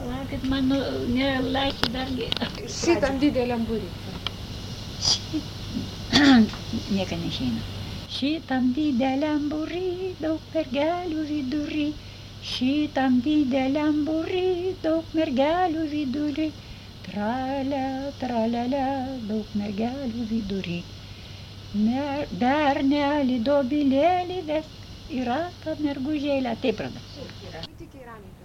Palaukit, mano nelaikė dargi. Šitam dideliam būry. Nieko neišeina. Šitam dideliam būry daug mergelių vidury. Šitam dideliam būry daug mergelių vidury. Tralia, tralialia, daug mergelių vidury. Bernelį dobilėlį vesk į ratą mergužėlę. Taip, rada. Tik į ramiai.